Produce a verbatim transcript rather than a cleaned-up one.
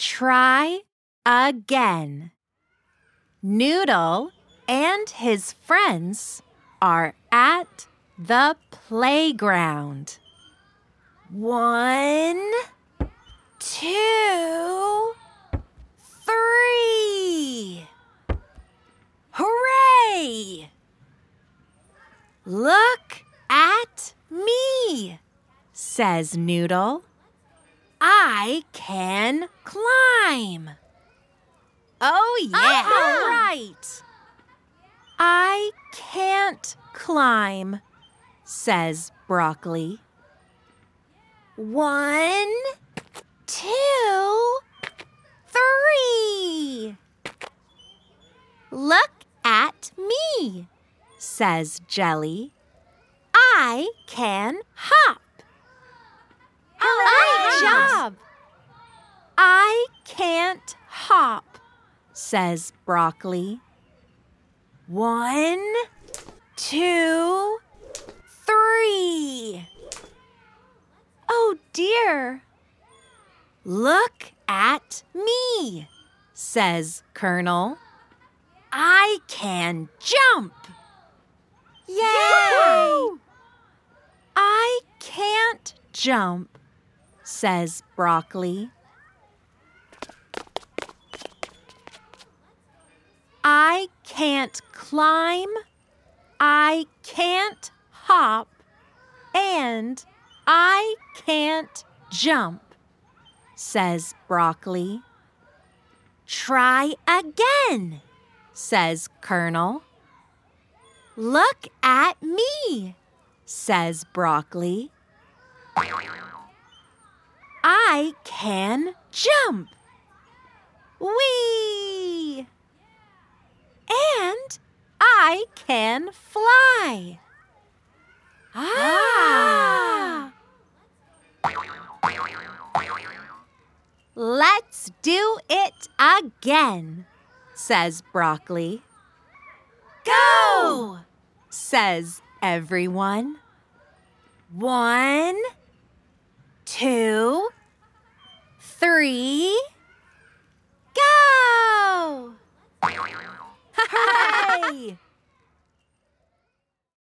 Try again. Noodle and his friends are at the playground. One, two, three. Hooray! Look at me, says Noodle. I can climb. Oh, yeah. Uh-huh. Right. I can't climb, says Broccoli. One, two, three. Look at me, says Jelly. I can hop. Hooray! Good job. I can't hop, says Broccoli. One, two, three. Oh dear. Look at me, says Colonel. I can jump. Yay! I can't jump, says Broccoli. I can't climb, I can't hop, and I can't jump, says Broccoli. Try again, says Colonel. Look at me, says Broccoli. I can jump. Whee! And I can fly. Ah! Let's do it again, says Broccoli. Go! Says everyone. One, two, three.